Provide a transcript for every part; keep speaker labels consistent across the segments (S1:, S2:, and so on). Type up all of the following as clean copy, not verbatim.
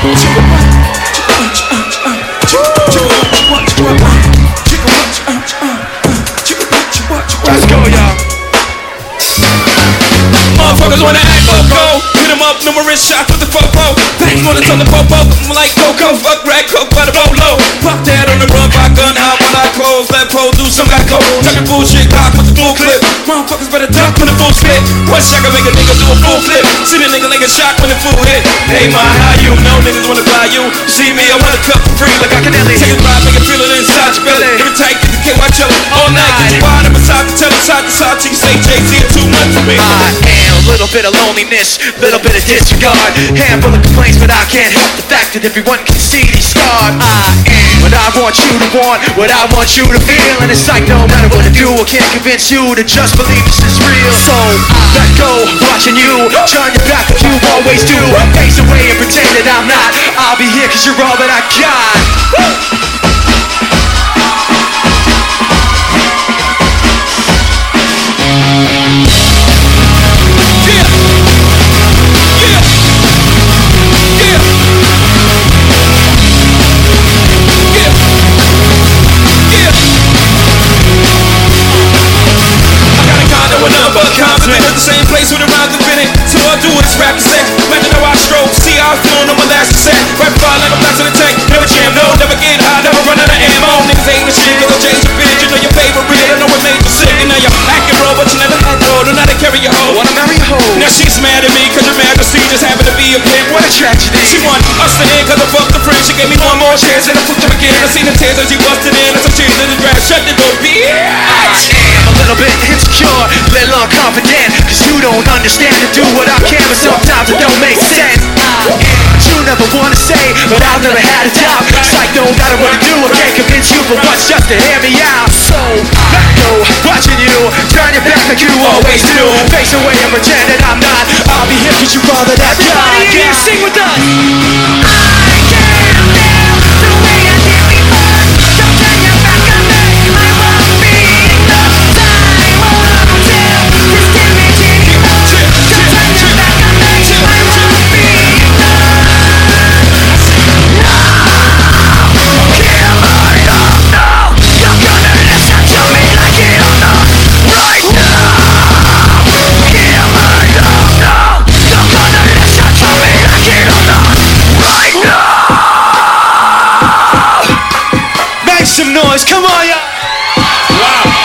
S1: Let's go, y'all. Motherfuckers wanna act loco. Hit 'em up, numerous shots with the fofo. Bangs wanna tell the popo, I'm like Coco. Fuck rag, coke by the bolo. Pop that on the run by gun, hop when I close. Let pole do some got go. Talking bullshit, cock with the full clip. Motherfuckers better duck when the full spit. One shot can make a nigga do a full flip. See the nigga like a shock when the full hit. Hey, my, how you know niggas wanna buy you? See me, I want a cup for free like I can Ellie. Take a ride, make it feel it inside your belly. Give it tight, get the KY chillin' all night. Get you wide up inside the tell side to side till you say Jay-Z is too much for me.
S2: I am a little bit of loneliness, little bit of disregard. Handful of complaints, but I can't help the fact that everyone can see these scars. I am what I want you to want, what I want you to feel. And it's like no matter what I do, I can't convince you to just believe this is real. So let go, watching you turn your back like you always do. Face away and pretend that I'm not. I'll be here cause you're all that I got. Woo!
S1: At the same place with a rhyme to fit it. So all I do is rap the set. Imagine how I stroke. See how I feeling on my last set. Rap fire like a blast in the tank. Never jam, no, never get high, never run out of ammo. Niggas ain't the shit, cause I change your bitch. You know your favorite, I know what made you sick. And now you're acting roll, but you never had roll. Don't know how to carry your hoe.
S2: Wanna marry a hoe?
S1: Now she's mad at me, cause your majesty just happened to be a pimp.
S2: What a tragedy.
S1: She want us to end, cause I fucked the friend. She gave me one more chance, and I fucked him again. I seen the tears as she busted in. And some cheers in the grass. Shut the door, bitch.
S2: I am a little bit insecure, little unconfident, cause you don't understand to do what I can, but sometimes it don't make sense. But you never wanna say, but I've never had a doubt. It's like no matter what I do, I can't convince you for once just to hear me out. So let go, watching you turn your back like you always do. Face away and pretend that I'm not. I'll be here cause you're all that I've got. Everybody in here, sing with us. I can't feel the way I did before. Don't turn your back on me. I won't be enough time. Won't tell this damage anymore. Don't turn your back on me. I won't be enough. No, kill my love. No, you're gonna listen to me like you don't know. Right now, kill my love. No, you're gonna listen to me like you don't know. Right now. Make some noise, come on, y'all.
S1: Wow.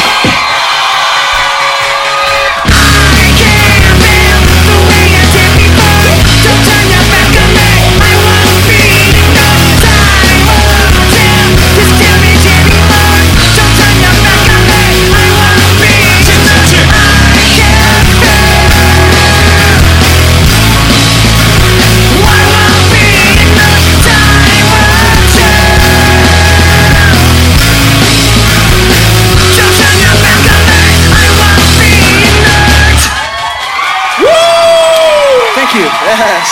S2: Yes.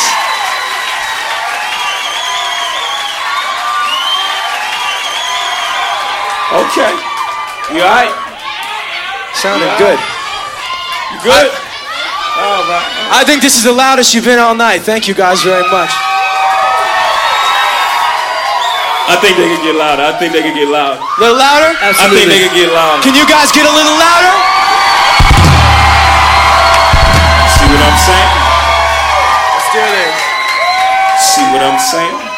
S1: Okay. You alright?
S2: Sounded good.
S1: You good? All right.
S2: I think this is the loudest you've been all night. Thank you guys very much.
S1: I think they could get louder. I think they could get louder.
S2: A little louder? Absolutely.
S1: I think they could get louder.
S2: Can you guys get a little louder?
S1: See what I'm saying?
S2: Let's do this.
S1: See what I'm saying?